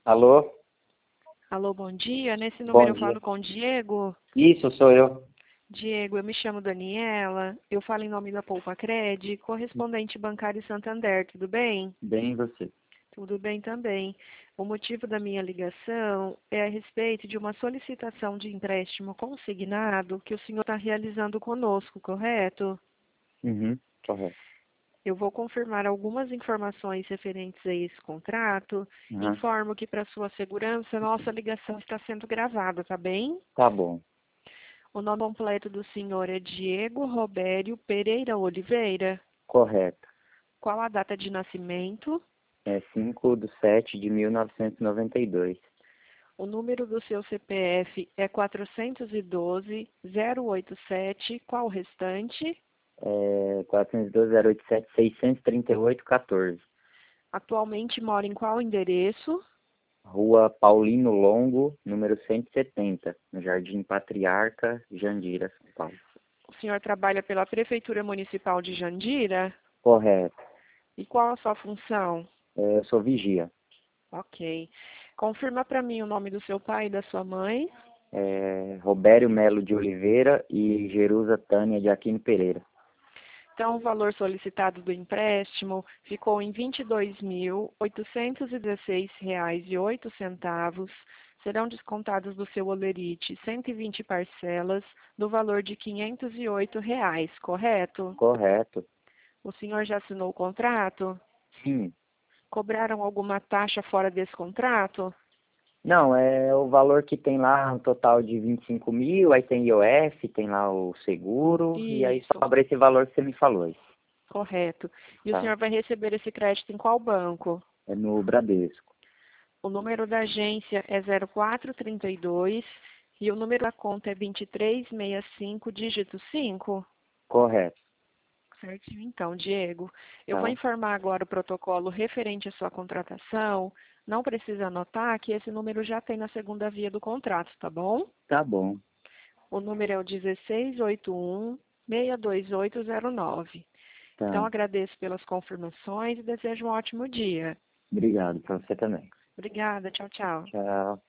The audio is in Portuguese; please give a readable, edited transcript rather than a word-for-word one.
Alô? Alô, bom dia. Nesse Bom número eu dia. falo com o Diego. Isso, sou eu. Diego, eu me chamo Daniela. Eu falo em nome da Poupa Cred, correspondente bancário Santander. Tudo bem? Bem, e você? Tudo bem também. O motivo da minha ligação é a respeito de uma solicitação de empréstimo consignado que o senhor está realizando conosco, correto? Uhum, correto. Eu vou confirmar algumas informações referentes a esse contrato. Uhum. Informo que, para sua segurança, nossa ligação está sendo gravada, tá bem? Tá bom. O nome completo do senhor é Diego Robério Pereira Oliveira. Correto. Qual a data de nascimento? É 5/7/1992. O número do seu CPF é 412-087. Qual o restante? 412-087-638-14. Atualmente mora em qual endereço? Rua Paulino Longo, número 170, no Jardim Patriarca, Jandira, São Paulo. O senhor trabalha pela Prefeitura Municipal de Jandira? Correto. E qual a sua função? Eu sou vigia. Ok. Confirma para mim o nome do seu pai e da sua mãe. Robério Melo de Oliveira e Jerusa Tânia de Aquino Pereira. Então, o valor solicitado do empréstimo ficou em R$ 22.816,08. Serão descontados do seu holerite 120 parcelas do valor de R$ 508, correto? Correto. O senhor já assinou o contrato? Sim. Cobraram alguma taxa fora desse contrato? Não, é o valor que tem lá, um total de 25 mil, aí tem IOF, tem lá o seguro, e aí Isso, sobra esse valor que você me falou. Aí. correto. E o Tá? senhor vai receber esse crédito em qual banco? É no Bradesco. O número da agência é 0432 e o número da conta é 2365, dígito 5. Correto. Certinho, então, Diego. Eu vou Tá? informar agora o protocolo referente à sua contratação. Não precisa anotar que esse número já tem na segunda via do contrato, tá bom? Tá bom. O número é o 1681-62809. Então, Tá. agradeço pelas confirmações e desejo um ótimo dia. Obrigado para você também. Obrigada, tchau, tchau. Tchau.